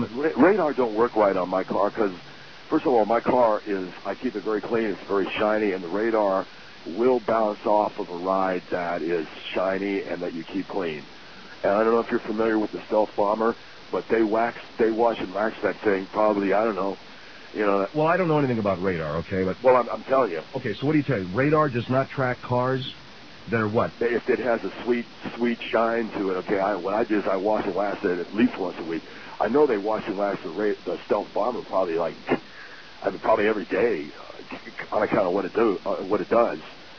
Radar don't work right on my car because, first of all, my car I keep it very clean. It's very shiny, and the radar will bounce off of a ride that is shiny and that you keep clean. And I don't know if you're familiar with the Stealth Bomber, but they wash and wax that thing probably, I don't know, Well, I don't know anything about radar, okay? But Well, I'm telling you. Okay, so what do you tell you? Radar does not track cars that are what? If it has a sweet shine to it, okay, what I do is I wash and wax it at least once a week. I know they wash and wax the Stealth Bomber probably every day on account of what it does.